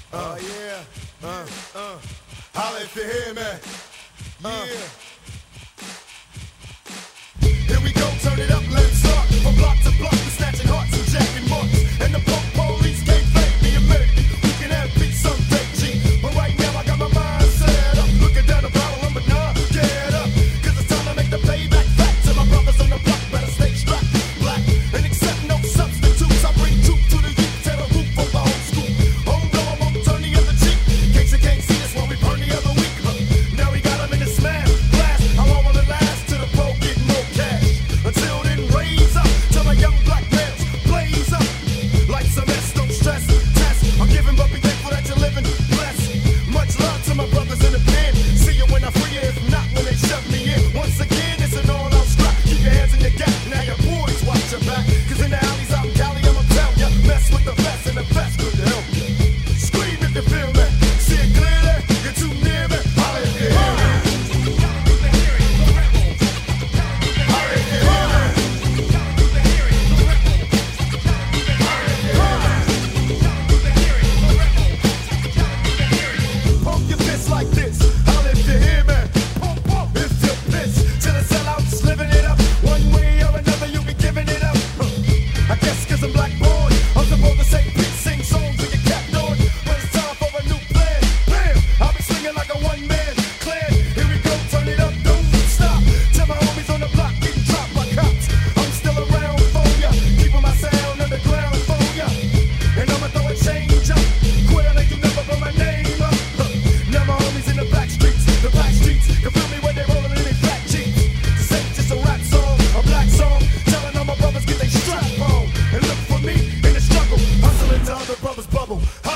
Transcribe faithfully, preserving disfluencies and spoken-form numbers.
Uh, yeah. Uh, uh. Holla if you hear me. Uh. Yeah. Here we go, turn it up, let's start. From block to block, we're snatching hearts and jacking marks. And the punk police can't fake me a minute. We can have peace someday, G. But right now I got my mind set up. Looking down the barrel, I'm nah, get up. Cause it's time to make the payback fat. To my brothers on the block, better stay strapped. Black, and accept no substitutes. I bring truth to the youth, tear the roof of the whole school. Home go, I won't turn the other cheek. In case you can't see us while we burn the other week. Huh. Now we got them in the smash, blast. How long will it last? To the pro get more cash. Until then, raise up. Till my young black males blaze up. Like some S, don't stress, test. I'm giving, but be thankful that you're living blessed. Much love to my brothers in the pen. See you when I free you, if not when they shove me in. Once again, it's an all-out strap. Keep your hands in your gap, now your boys watch your back. Cause in the alleys out in Cali, I'ma tell ya. Mess with the best and the best could help you. Scream if you feel me. See it clearly, you're too near me. Holla if you hear me. Holla if you hear me. Pump your fist like this. Holla if you hear me. Pump, pump, if you're pissed. Till the sellouts living it up. One way or another, you be giving it up. Huh. I guess cause I'm black born, I'm supposed to say peace, sing songs with your cap on. But it's time for a new plan. Bam! I'll be swinging like a one-man clan. Here we go, turn it up, don't stop. Tell my homies on the block getting dropped by cops. I'm still around for ya, keeping my sound underground for ya. And I'ma throw a change up. Quail like you never put my name up. Huh. Now my homies in the back streets, the back streets can feel me when they rolling in their fat jeans. This ain't just a rap song, a black song, telling all my brothers get they strap on and look for me in the struggle, hustling to other brothers bubble.